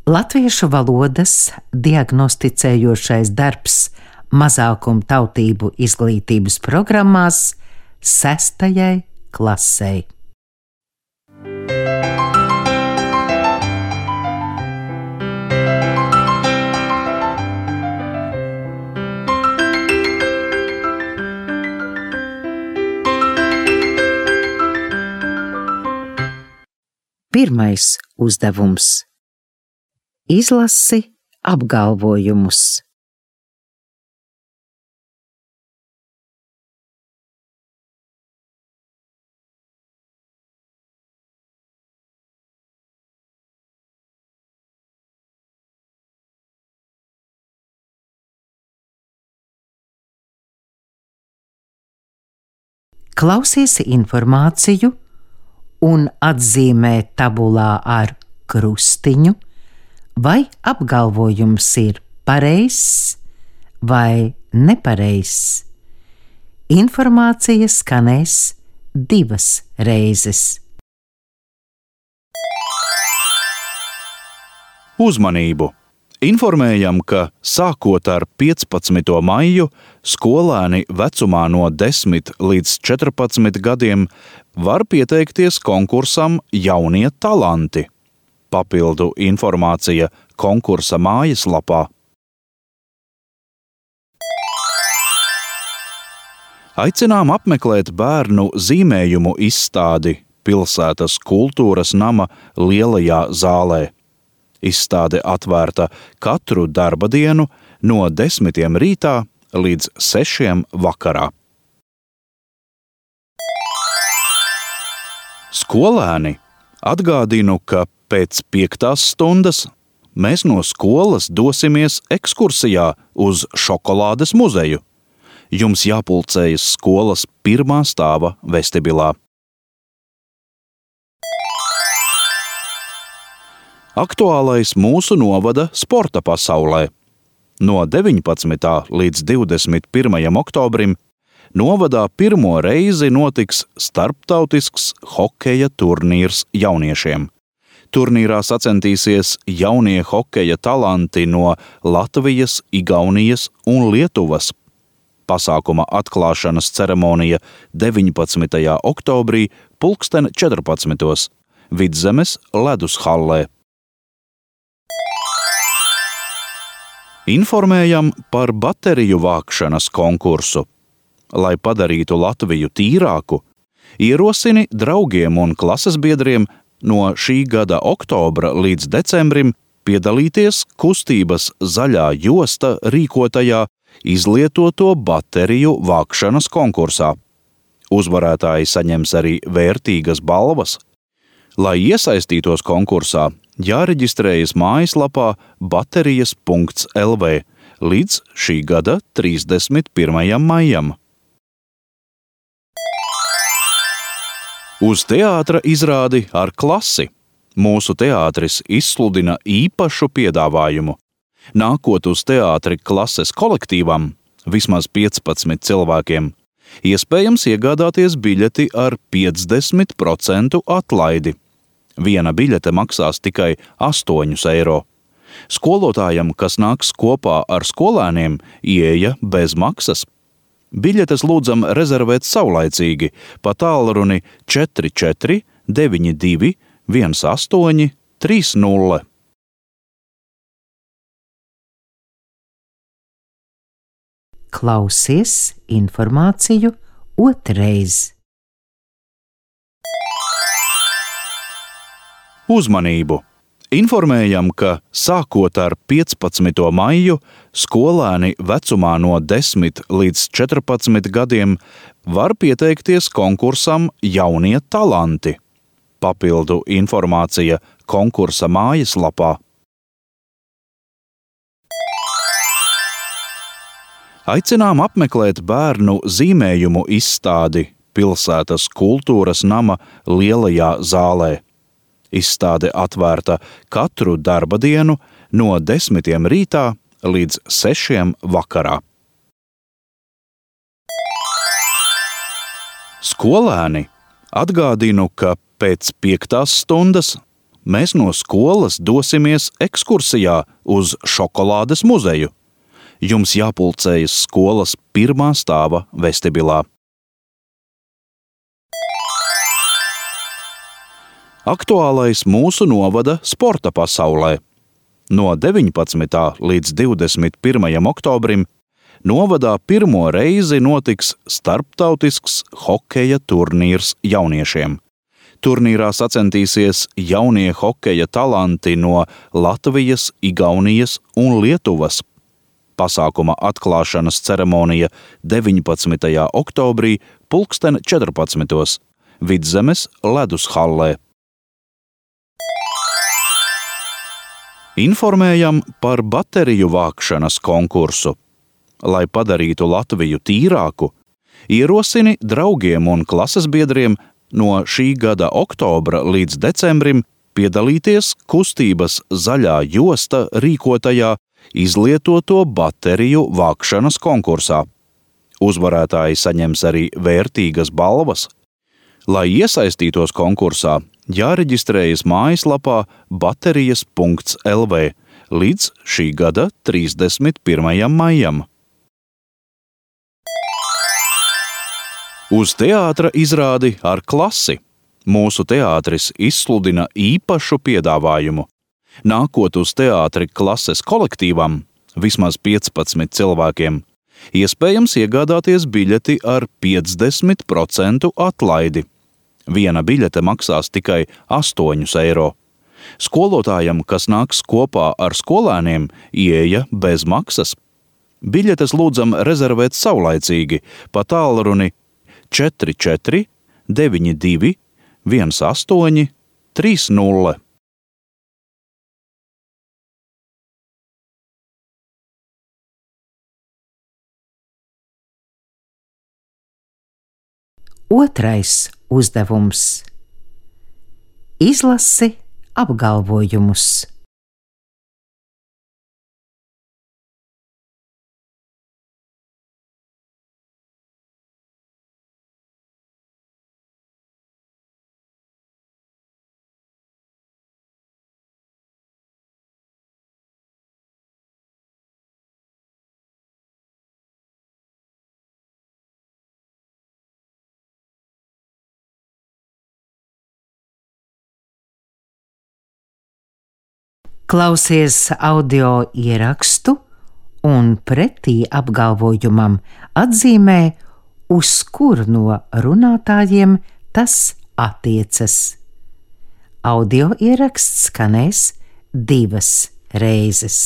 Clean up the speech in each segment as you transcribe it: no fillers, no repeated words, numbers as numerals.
Latviešu valodas diagnosticējošais darbs mazākumtautību izglītības programmās 6. klasei. Pirmais uzdevums. Izlasi apgalvojumus. Klausies informāciju un atzīmē tabulā ar krustiņu, vai apgalvojums ir pareizs vai nepareizs. Informācija skanēs 2 reizes. Uzmanību! Informējam, ka sākot ar 15. maiju skolēni vecumā no 10 līdz 14 gadiem var pieteikties konkursam Jaunie talanti. Papildu informācija konkursa mājaslapā. Aicinām apmeklēt bērnu zīmējumu izstādi pilsētas kultūras nama lielajā zālē. Izstāde atvērta katru darba dienu no 10 rītā līdz 6 vakarā. Skolēni, atgādinu, ka pēc 5. stundas mēs no skolas dosimies ekskursijā uz šokolādes muzeju. Jums jāpulcējas skolas 1. stāva vestibilā. Aktuālais mūsu novada sporta pasaulē. No 19. līdz 21. oktobrim novadā pirmo reizi notiks starptautisks hokeja turnīrs jauniešiem. Turnīrā sacensties jaunie hokeja talanti no Latvijas, Igaunijas un Lietuvas. Pasākuma atklāšanas ceremonija 19. oktobrī 14. Vidzemes ledus hallē. Informējam par bateriju vākšanas konkursu. Lai padarītu Latviju tīrāku, ierosini draugiem un klases biedriem no šī gada oktobra līdz decembrim piedalīties kustības Zaļā josta rīkotajā izlietoto bateriju vākšanas konkursā. Uzvarētāji saņems arī vērtīgas balvas. Lai iesaistītos konkursā, jāreģistrējas mājaslapā baterijas.lv līdz šī gada 31. maijam. Uz teātra izrādi ar klasi. Mūsu teātris izsludina īpašu piedāvājumu. Nākot uz teātri klases kolektīvam, vismaz 15 cilvēkiem, iespējams iegādāties biļeti ar 50% atlaidi. Viena biļete maksās tikai 8 eiro. Skolotājam, kas nāks kopā ar skolēniem, ieeja bez maksas. Biļetes lūdzam rezervēt saulaicīgi pa tālruni 44 92 18 30. Klausies informāciju otrreiz. Uzmanību! Informējam, ka sākot ar 15. maiju skolēni vecumā no 10 līdz 14 gadiem var pieteikties konkursam Jaunie talanti. Papildu informācija konkursa mājaslapā. Aicinām apmeklēt bērnu zīmējumu izstādi pilsētas kultūras nama lielajā zālē. Izstāde atvērta katru darba dienu no 10 rītā līdz 6 vakarā. Skolēni, atgādinu, ka pēc 5. stundas mēs no skolas dosimies ekskursijā uz šokolādes muzeju. Jums jāpulcējas skolas pirmā stāva vestibilā. Aktuālais mūsu novada sporta pasaulē. No 19. līdz 21. oktobrim novadā pirmo reizi notiks starptautisks hokeja turnīrs jauniešiem. Turnīrā sacensties jaunie hokeja talanti no Latvijas, Igaunijas un Lietuvas. Pasākuma atklāšanas ceremonija 19. oktobrī 14. Vidzemes ledushallē. Informējam par bateriju vākšanas konkursu. Lai padarītu Latviju tīrāku, ierosini draugiem un klases biedriem no šī gada oktobra līdz decembrim piedalīties kustības Zaļā josta rīkotajā izlietoto bateriju vākšanas konkursā. Uzvarētāji saņems arī vērtīgas balvas. Lai iesaistītos konkursā, jāreģistrējas mājaslapā baterijas.lv līdz šī gada 31. maijam. Uz teātra izrādi ar klasi. Mūsu teātris izsludina īpašu piedāvājumu. Nākot uz teātri klases kolektīvam, vismaz 15 cilvēkiem, iespējams iegādāties biļeti ar 50% atlaidi. Viena biļete maksās tikai 8 eiro. Skolotājam, kas nāks kopā ar skolēniem, ieeja bez maksas. Biļetes lūdzam rezervēt saulaicīgi pa tālruni 44 92 18 30. Otrais uzdevums. Izlasi apgalvojumus. Klausies audio ierakstu un pretī apgalvojumam atzīmē, uz kuru no runātājiem tas attiecas. Audio ieraksts skanēs 2 reizes.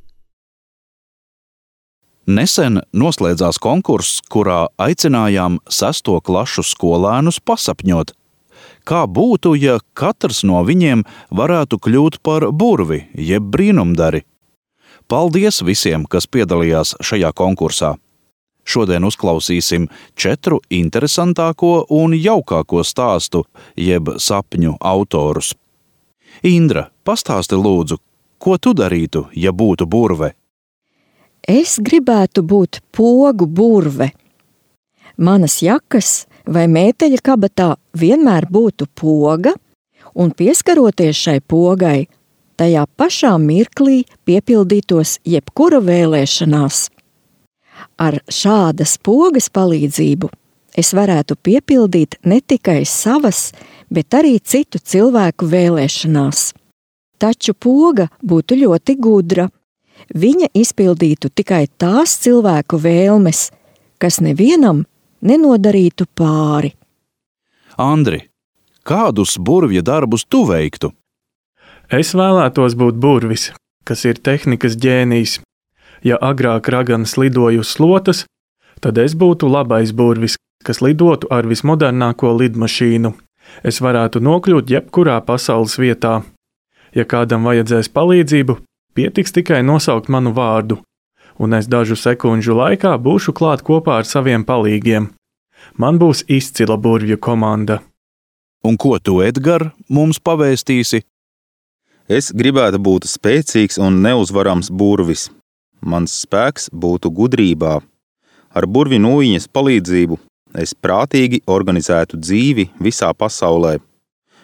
Nesen noslēdzās konkurss, kurā aicinājām 6. klašu skolēnus pasapņot. Kā būtu, ja katrs no viņiem varētu kļūt par burvi, jeb brīnumdari? Paldies visiem, kas piedalījās šajā konkursā. Šodien uzklausīsim 4 interesantāko un jaukāko stāstu, jeb sapņu autorus. Indra, pastāsti lūdzu, ko tu darītu, ja būtu burve? Es gribētu būt pogu burve. Manas jakas vai mēteļa kabatā vienmēr būtu poga, un pieskaroties šai pogai, tajā pašā mirklī piepildītos jebkura vēlēšanās. Ar šādas pogas palīdzību es varētu piepildīt ne tikai savas, bet arī citu cilvēku vēlēšanās. Taču poga būtu ļoti gudra. Viņa izpildītu tikai tās cilvēku vēlmes, kas nevienam nenodarītu pāri. Andri, kādus burvja darbus tu veiktu? Es vēlētos būt burvis, kas ir tehnikas ģēnijs. Ja agrāk raganas lidoja uz slotas, tad es būtu labais burvis, kas lidotu ar vismodernāko lidmašīnu. Es varētu nokļūt jebkurā pasaules vietā. Ja kādam vajadzēs palīdzību, pietiks tikai nosaukt manu vārdu, un es dažu sekundžu laikā būšu klāt kopā ar saviem palīgiem. Man būs izcila burvju komanda. Un ko tu, Edgar, mums pavēstīsi? Es gribētu būt spēcīgs un neuzvarams burvis. Mans spēks būtu gudrībā. Ar burvju nūjiņas palīdzību es prātīgi organizētu dzīvi visā pasaulē.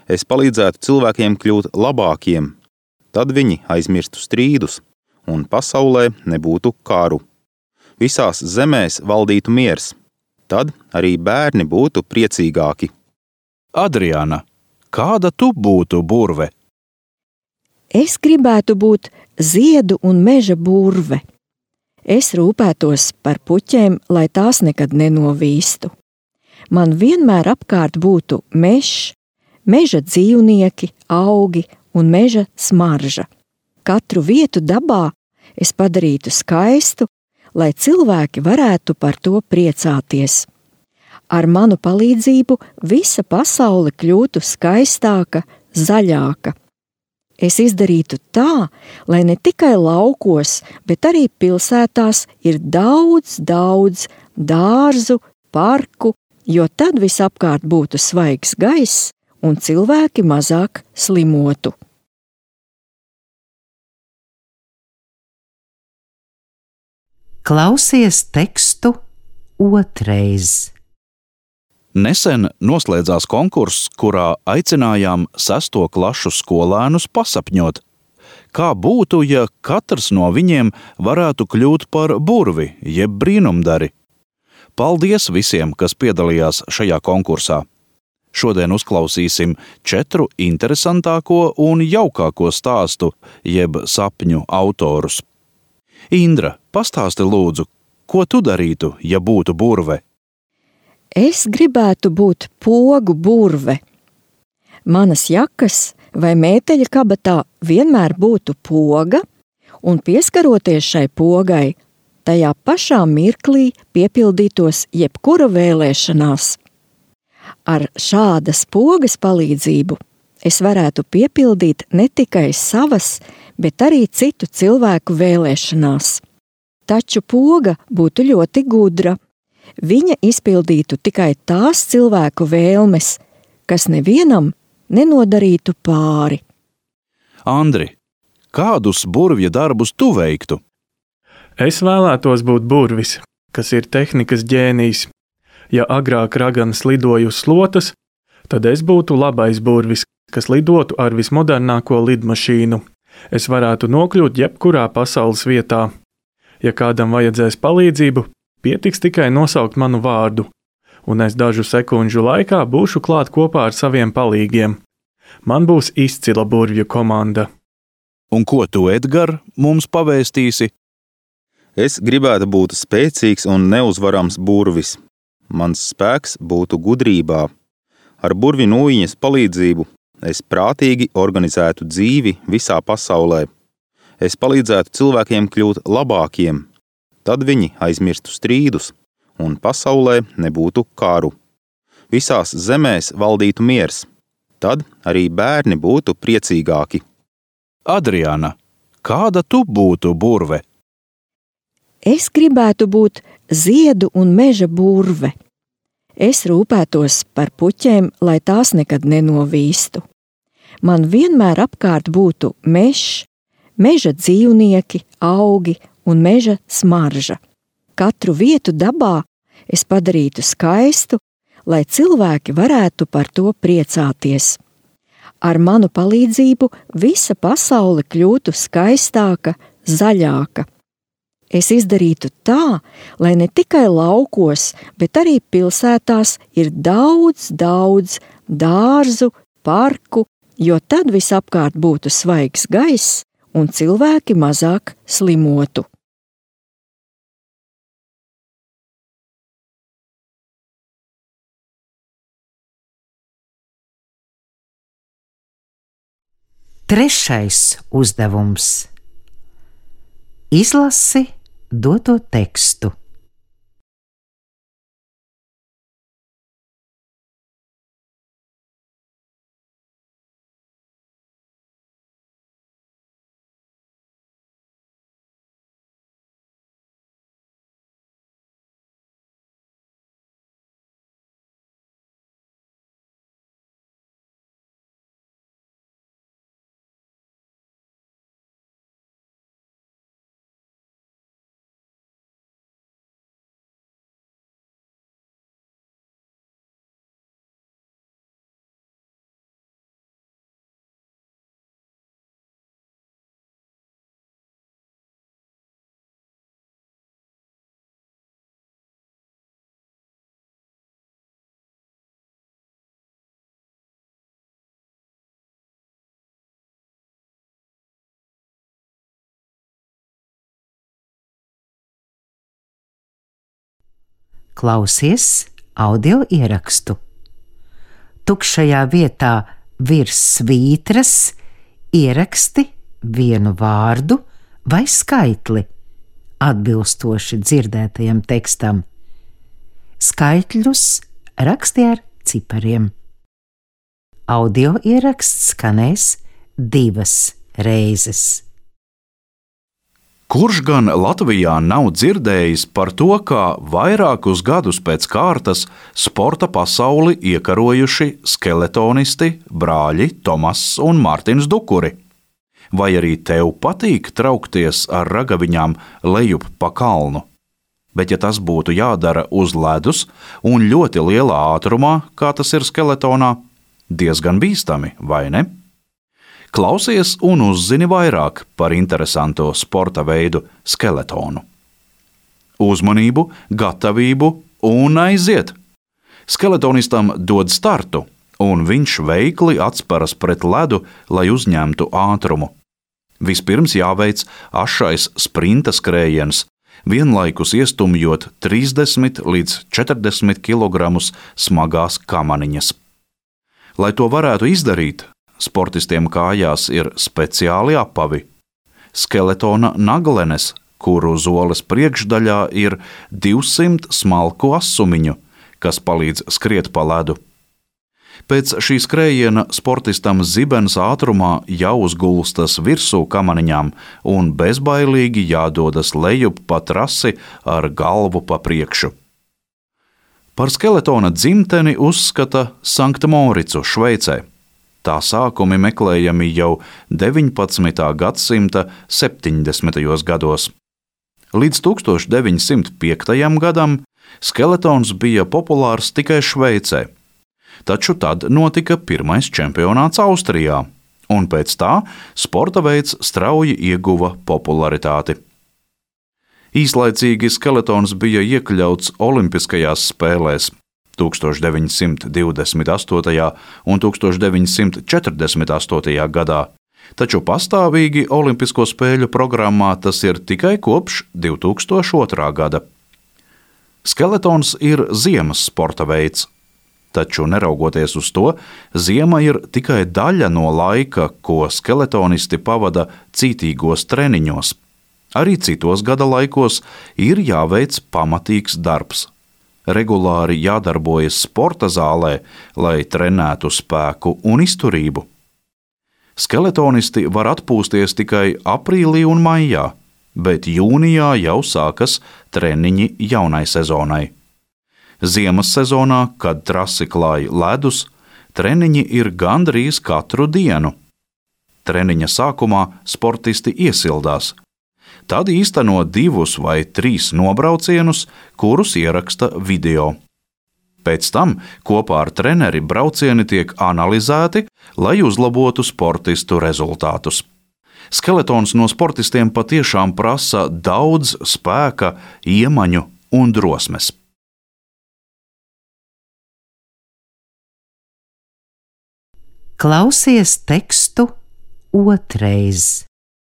Es palīdzētu cilvēkiem kļūt labākiem, tad viņi aizmirstu strīdus, un pasaulē nebūtu kāru. Visās zemēs valdītu miers, tad arī bērni būtu priecīgāki. Adriāna, kāda tu būtu burve? Es gribētu būt ziedu un meža burve. Es rūpētos par puķēm, lai tās nekad nenovīstu. Man vienmēr apkārt būtu mežs, meža dzīvnieki, augi un meža smarža. Katru vietu dabā es padarītu skaistu, lai cilvēki varētu par to priecāties. Ar manu palīdzību visa pasaule kļūtu skaistāka, zaļāka. Es izdarītu tā, lai ne tikai laukos, bet arī pilsētās ir daudz dārzu, parku, jo tad visapkārt būtu svaigs gaiss un cilvēki mazāk slimotu. Klausies tekstu otrais. Nesen noslēdzās konkurss, kurā aicinājām 6. klašu skolēnus pasapņot. Kā būtu, ja katrs no viņiem varētu kļūt par burvi, jeb brīnumdari? Paldies visiem, kas piedalījās šajā konkursā! Šodien uzklausīsim 4 interesantāko un jaukāko stāstu, jeb sapņu autorus. Indra, pastāsti lūdzu, ko tu darītu, ja būtu burve? Es gribētu būt pogu burve. Manas jakas vai mēteļa kabatā vienmēr būtu poga, un pieskaroties šai pogai, tajā pašā mirklī piepildītos jebkura vēlēšanās. Ar šādas pogas palīdzību es varētu piepildīt ne tikai savas, bet arī citu cilvēku vēlēšanās. Taču poga būtu ļoti gudra. Viņa izpildītu tikai tās cilvēku vēlmes, kas nevienam nenodarītu pāri. Andri, kādus burvja darbus tu veiktu? Es vēlētos būt burvis, kas ir tehnikas ģēnijs. Ja agrāk raganas lidoja uz slotas, tad es būtu labais burvis, kas lidotu ar vismodernāko lidmašīnu. Es varētu nokļūt jebkurā pasaules vietā. Ja kādam vajadzēs palīdzību, pietiks tikai nosaukt manu vārdu, un es dažu sekundžu laikā būšu klāt kopā ar saviem palīgiem. Man būs izcila burvju komanda. Un ko tu, Edgar, mums pavēstīsi? Es gribētu būt spēcīgs un neuzvarams burvis. Mans spēks būtu gudrībā. Ar burvju nūjiņas palīdzību es prātīgi organizētu dzīvi visā pasaulē. Es palīdzētu cilvēkiem kļūt labākiem, tad viņi aizmirstu strīdus, un pasaulē nebūtu kāru. Visās zemēs valdītu miers, tad arī bērni būtu priecīgāki. Adriāna, kāda tu būtu burve? Es gribētu būt ziedu un meža burve. Es rūpētos par puķēm, lai tās nekad nenovīstu. Man vienmēr apkārt būtu mežs, meža dzīvnieki, augi un meža smarža. Katru vietu dabā es padarītu skaistu, lai cilvēki varētu par to priecāties. Ar manu palīdzību visa pasaule kļūtu skaistāka, zaļāka. Es izdarītu tā, lai ne tikai laukos, bet arī pilsētās ir daudz dārzu, parku, jo tad visapkārt būtu svaigs gaiss un cilvēki mazāk slimotu. Trešais uzdevums. Izlasi doto tekstu. Klausies audio ierakstu. Tukšajā vietā virs svītras ieraksti vienu vārdu vai skaitli, atbilstoši dzirdētajam tekstam. Skaitļus raksti ar cipariem. Audio ieraksts skanēs 2 reizes. Kurš gan Latvijā nav dzirdējis par to, kā vairākus gadus pēc kārtas sporta pasauli iekarojuši skeletonisti brāļi Tomass un Mārtiņš Dukuri? Vai arī tev patīk traukties ar ragaviņām lejup pa kalnu? Bet ja tas būtu jādara uz ledus un ļoti lielā ātrumā, kā tas ir skeletonā, diezgan bīstami, vai ne? Klausies un uzzini vairāk par interesanto sporta veidu skeletonu. Uzmanību, gatavību un aiziet! Skeletonistam dod startu, un viņš veikli atsparas pret ledu, lai uzņemtu ātrumu. Vispirms jāveic ašais sprinta skrējiens, vienlaikus iestumjot 30 līdz 40 kg smagās kamaniņas. Lai to varētu izdarīt, sportistiem kājās ir speciāli apavi, skeletona naglenes, kuru zoles priekšdaļā ir 200 smalku asumiņu, kas palīdz skriet pa ledu. Pēc šī skrējiena sportistam zibens ātrumā jāuzgulstas virsū kamaniņām un bezbailīgi jādodas lejup pa trasi ar galvu pa priekšu. Par skeletona dzimteni uzskata Sankta Moricu, Šveicē. Tā sākumi meklējami jau 19. gadsimta 70. gados. Līdz 1905. gadam skeletons bija populārs tikai Šveicē, taču tad notika pirmais čempionāts Austrijā, un pēc tā sporta veids strauji ieguva popularitāti. Īslaicīgi skeletons bija iekļauts Olimpiskajās spēlēs 1928. un 1948. gadā, taču pastāvīgi Olimpisko spēļu programmā tas ir tikai kopš 2002. gada. Skeletons ir ziemas sporta veids, taču neraugoties uz to, ziema ir tikai daļa no laika, ko skeletonisti pavada cītīgos treniņos. Arī citos gada laikos ir jāveic pamatīgs darbs. Regulāri jādarbojas sporta zālē, lai trenētu spēku un izturību. Skeletonisti var atpūsties tikai aprīlī un maijā, bet jūnijā jau sākas treniņi jaunai sezonai. Ziemas sezonā, kad trasi klāj ledus, treniņi ir gandrīz katru dienu. Treniņa sākumā sportisti iesildās. Tad īsteno 2 vai 3 nobraucienus, kurus ieraksta video. Pēc tam kopā ar treneri braucieni tiek analizēti, lai uzlabotu sportistu rezultātus. Skeletons no sportistiem patiešām prasa daudz spēka, iemaņu un drosmes. Klausies tekstu otrais.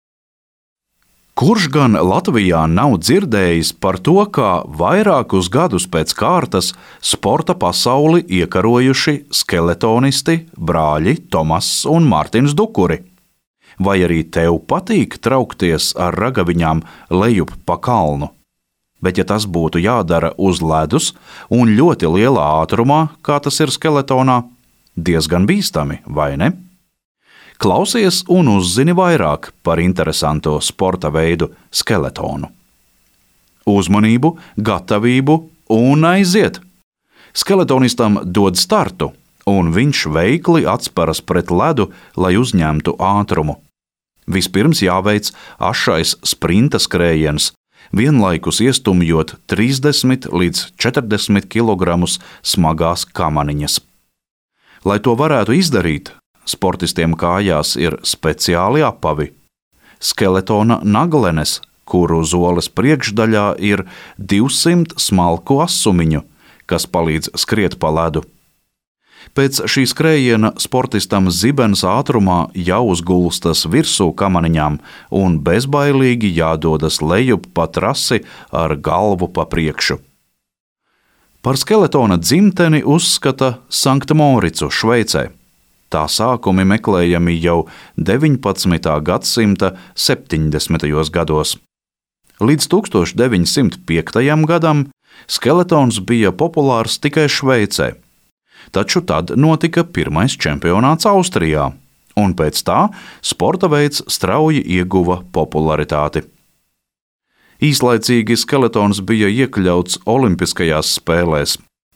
Kurš gan Latvijā nav dzirdējis par to, kā vairākus gadus pēc kārtas sporta pasauli iekarojuši skeletonisti brāļi Tomass un Mārtiņš Dukuri? Vai arī tev patīk traukties ar ragaviņām lejup pa kalnu? Bet ja tas būtu jādara uz ledus un ļoti lielā ātrumā, kā tas ir skeletonā, diezgan bīstami, vai ne? Klausies un uzzini vairāk par interesanto sporta veidu skeletonu. Uzmanību, gatavību un aiziet! Skeletonistam dod startu, un viņš veikli atsparas pret ledu, lai uzņemtu ātrumu. Vispirms jāveic ašais sprinta skrējiens, vienlaikus iestumjot 30 līdz 40 kg smagās kamaniņas. Lai to varētu izdarīt, sportistiem kājās ir speciāli apavi, skeletona naglenes, kuru zoles priekšdaļā ir 200 smalku asumiņu, kas palīdz skriet pa ledu. Pēc šī skrējiena sportistam zibens ātrumā jāuzgulstas virsū kamaniņām un bezbailīgi jādodas lejup pa trasi ar galvu pa priekšu. Par Skeletona dzimteni uzskata Sankta Moricu, Šveicē. Tā sākumi meklējami jau 19. gadsimta 70. gados. Līdz 1905. gadam Skeletons bija populārs tikai Šveicē, taču tad notika pirmais čempionāts Austrijā, un pēc tā sporta veids strauji ieguva popularitāti. Īslaicīgi Skeletons bija iekļauts Olimpiskajās spēlēs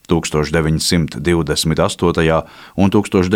1928. un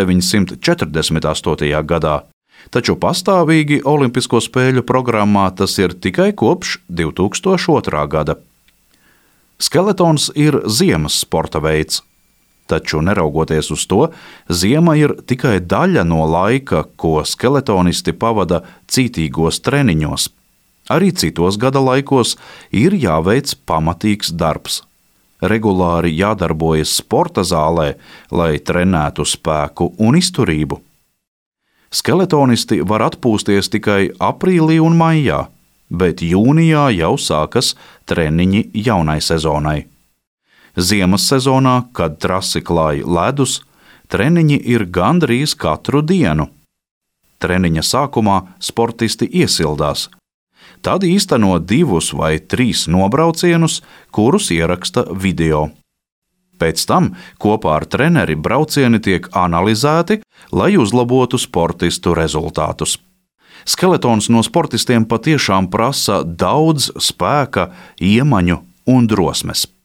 1948. gadā, taču pastāvīgi Olimpisko spēļu programmā tas ir tikai kopš 2002. gada. Skeletons ir ziemas sporta veids, taču neraugoties uz to, ziema ir tikai daļa no laika, ko skeletonisti pavada cītīgos treniņos. Arī citos gada laikos ir jāveic pamatīgs darbs. Regulāri jādarbojas sporta zālē, lai trenētu spēku un izturību. Skeletonisti var atpūsties tikai aprīlī un maijā, bet jūnijā jau sākas treniņi jaunai sezonai. Ziemas sezonā, kad trasi klāj ledus, treniņi ir gandrīz katru dienu. Treniņa sākumā sportisti iesildās. Tad īsteno 2 vai 3 nobraucienus, kurus ieraksta video. Pēc tam kopā ar treneri braucieni tiek analizēti, lai uzlabotu sportistu rezultātus. Skeletons no sportistiem patiešām prasa daudz spēka, iemaņu un drosmes.